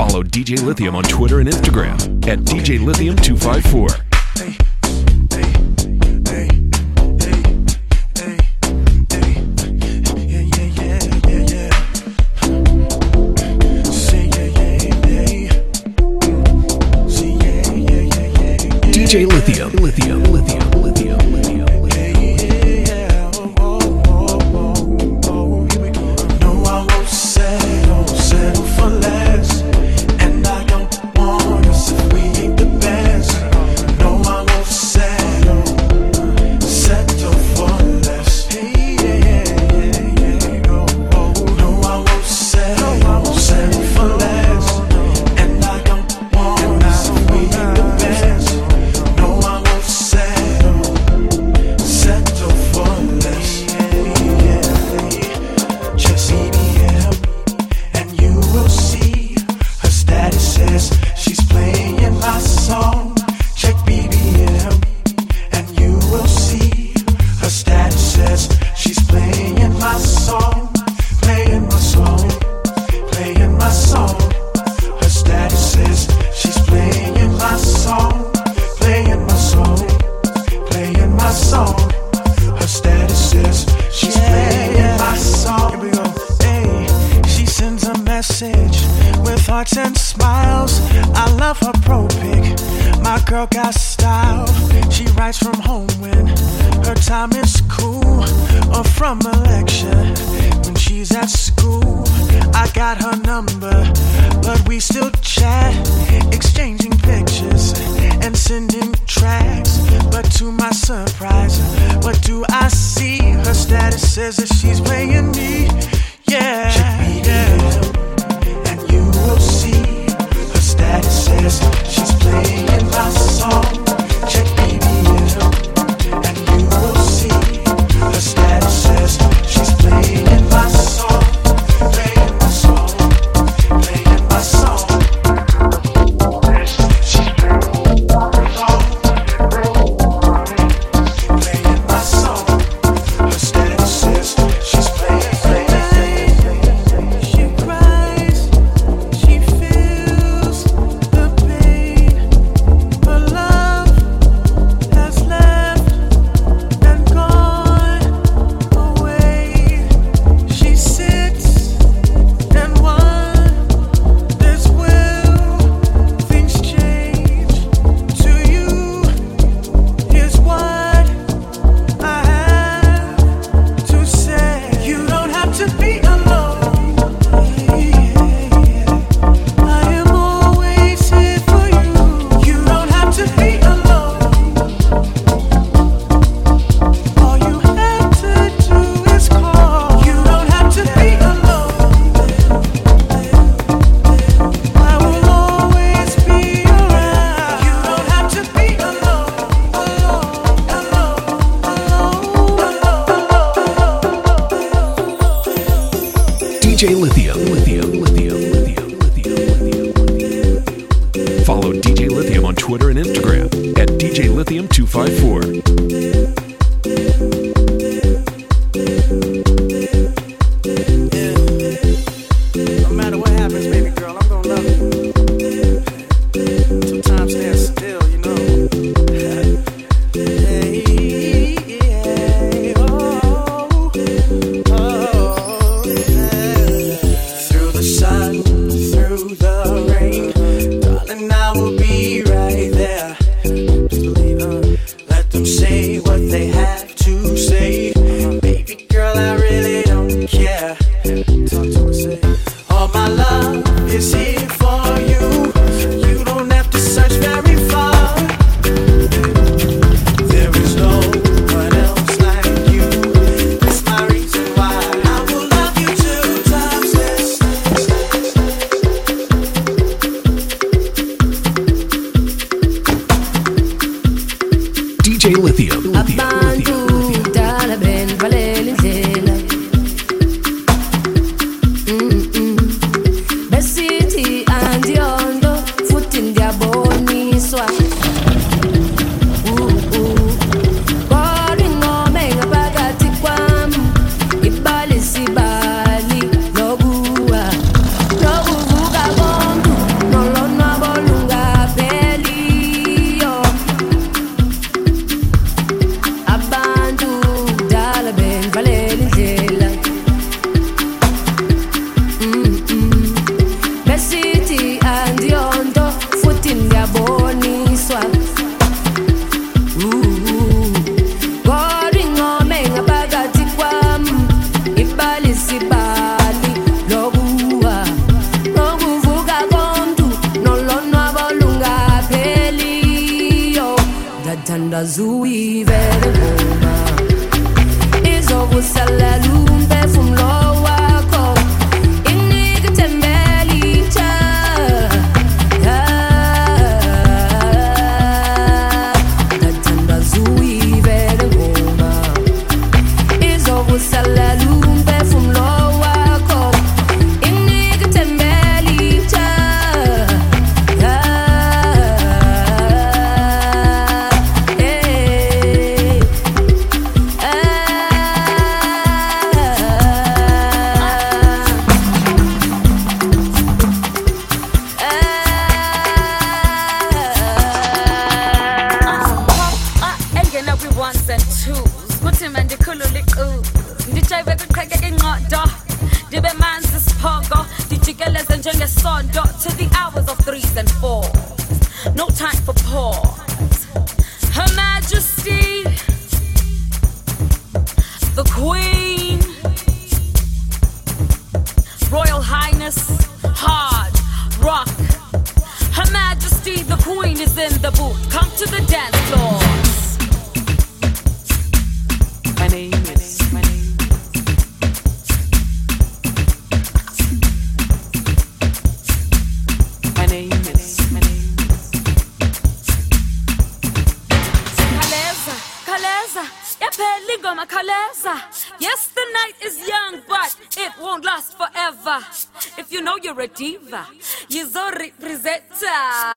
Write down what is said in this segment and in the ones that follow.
Follow DJ Lithium on Twitter and Instagram at DJ Lithium 254. DJ Lithium, Lithium, Lithium, Lithium, Lithium. No, I won't settle for less, and I don't want us if we ain't the best. No, I won't settle for less. No, I won't settle for less, and I don't want us if we ain't the best. No, I won't settle for less. Just BBM, and you will see her status says she's playing my song. Check BBM, and you will see her status says she's playing my song, playing my song, playing my song. Her status says she's playing my song, playing my song, playing my song. Her status says she's playing my song. Here we go. Hey, she sends a message with hearts and smiles. I love her pro pic. My girl got style. She writes from home when her time is cool, or from a lecture when she's at school. I got her number, but we still chat, exchanging pictures and sending tracks. But to my surprise, what do I see? Her status says that she's playing me. Yeah, yeah. And you will see her status says she's playing my song. Check BBM, and you will see her status says she's playing my song, playing my song, playing my song. She's playing my song, playing my song. Her status says she's playing. She cries, she feels the pain. Her love has left and gone away. She sits and wonders, will things change? To you, here's what I have to say. You don't have to be alone. I am always here for you. You don't have to be alone. All you have to do is call. You don't have to be alone. I will always be around. You don't have to be alone. DJ Lithium, Lithium, Lithium, Lithium, Lithium, Lithium. Follow DJ Lithium on Twitter and Instagram at DJ Lithium 254. No matter what happens, baby girl, I'm gonna love you. Till time stands still, you know. Through the sun, through the rain, darling, I will be right there. Just believe, let them say Zui vele ngoma izokusalela umphefumulo wakho inike tembelitsha ngathanda Zui vele ngoma izokusalela umphefumulo wakho inike tembelitsha to the hours of 3s and 4s. No time for pause. Her Majesty, the Queen, Royal Highness, hard rock. Her Majesty, the Queen is in the booth. Come to the dance floor. My name is my name. Yes, the night is young, but it won't last forever. If you know you're a diva, you're a representer.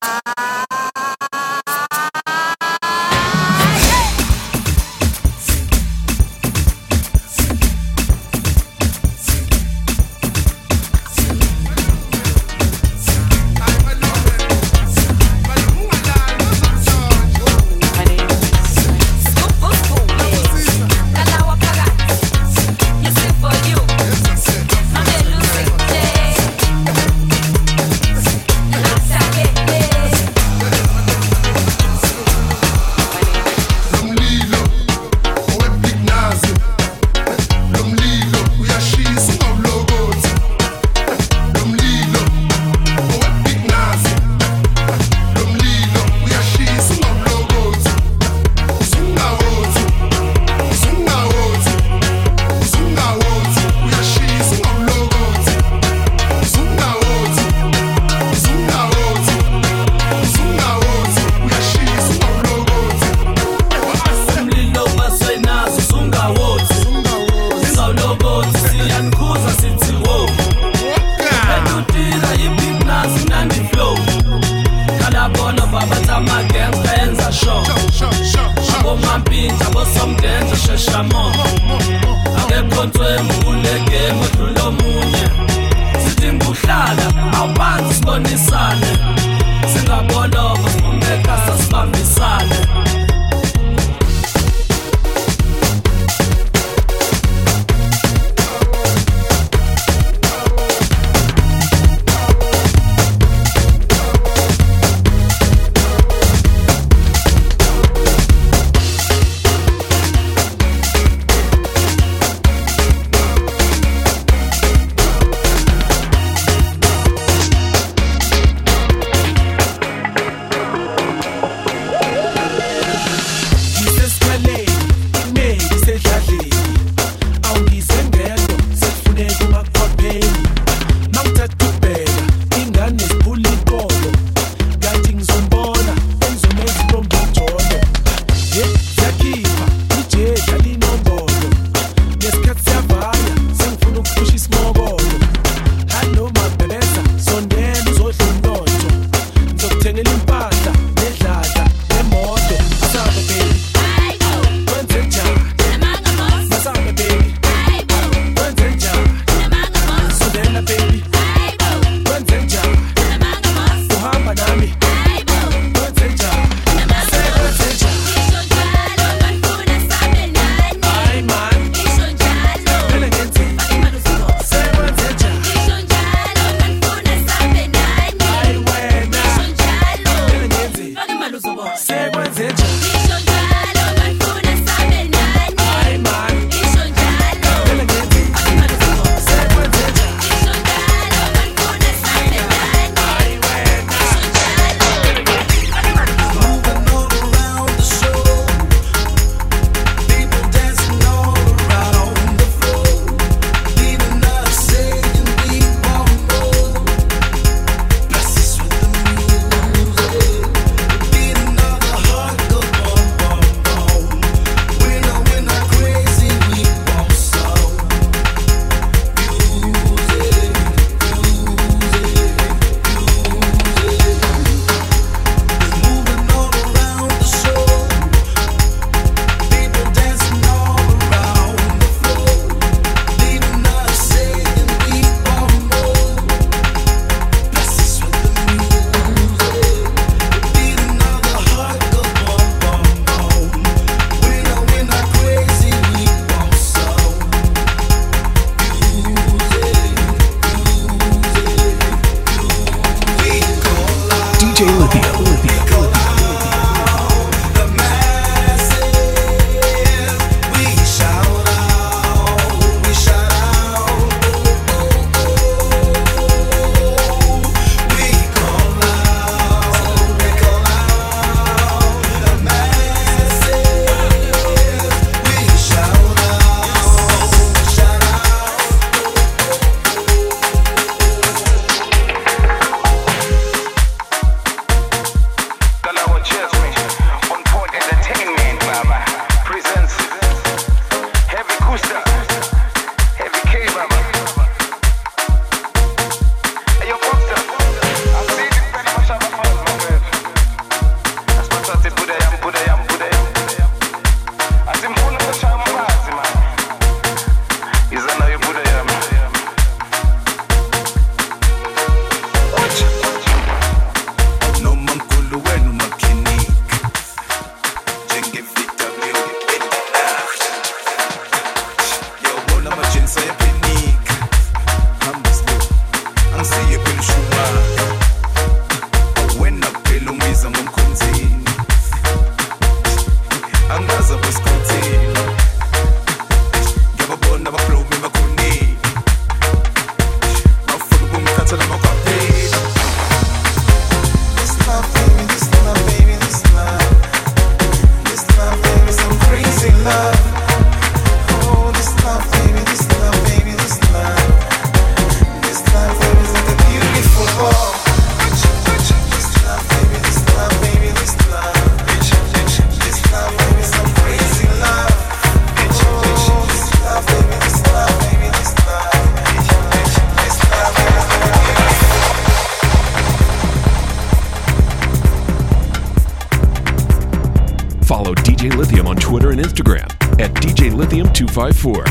Instagram at DJ Lithium 254.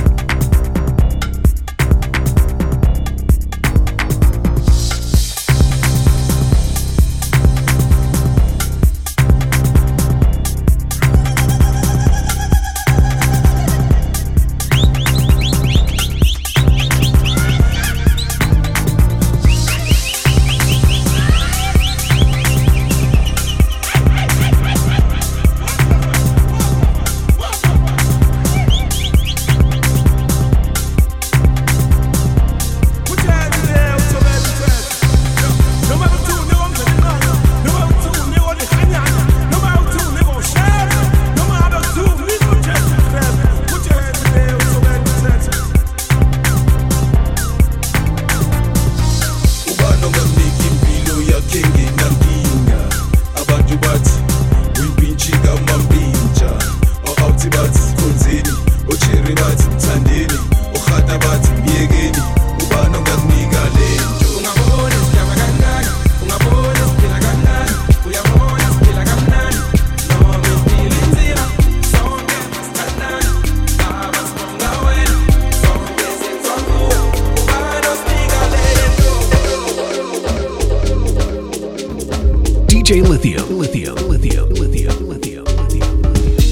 DJ Lithium, Lithium, Lithium, Lithium, Lithium, Lithium.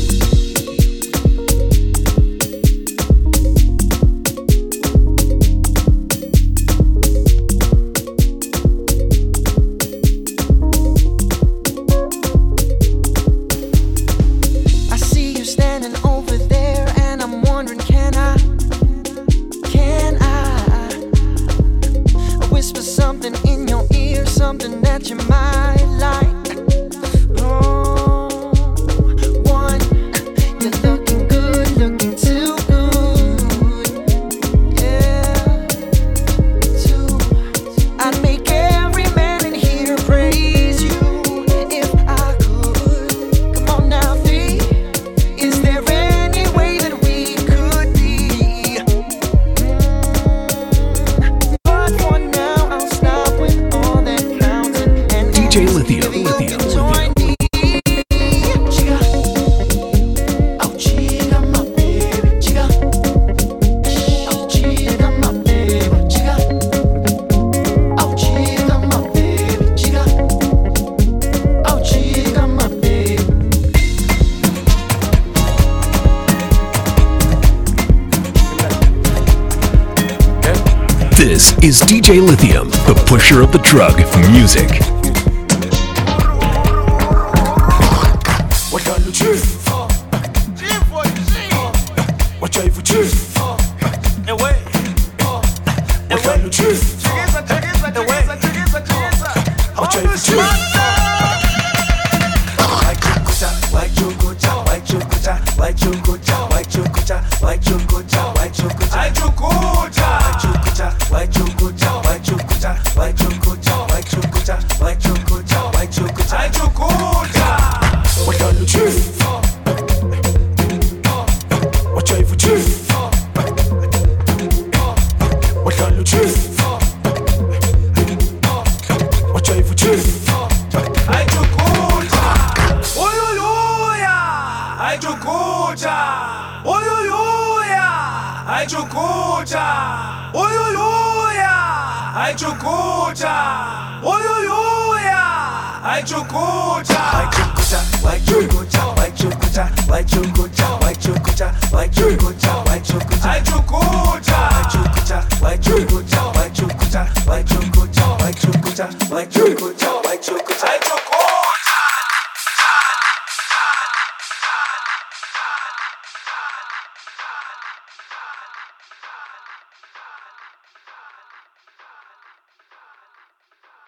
I see you standing over there, and I'm wondering, can I whisper something in your ear, something that you might like? DJ Lithium, Lithium, Lithium. This is DJ Lithium, the pusher of the drug music. White